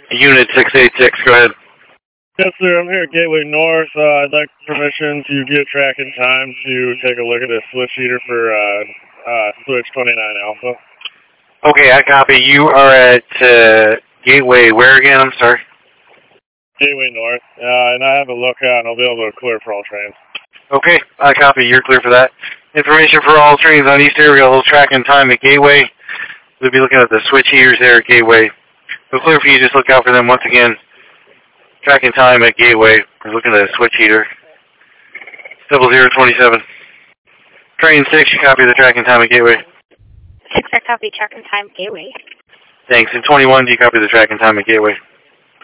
Unit 686, go ahead. Yes, sir. I'm here at Gateway North. I'd like permission to get track and time to take a look at the switch heater for switch 29 Alpha. Okay, I copy. You are at Gateway where again? I'm sorry. Gateway North. And I have a lookout, and I'll be able to clear for all trains. Okay, I copy. You're clear for that. Information for all trains on East Area. Hold track and time at Gateway. We'll be looking at the switch heaters there at Gateway. So clear for you. Just look out for them once again. Track and time at Gateway. We're looking at a switch heater. 0027. Train 6, you copy the track and time at Gateway. 6, I copy track and time Gateway. Thanks. And 21, do you copy the track and time at Gateway?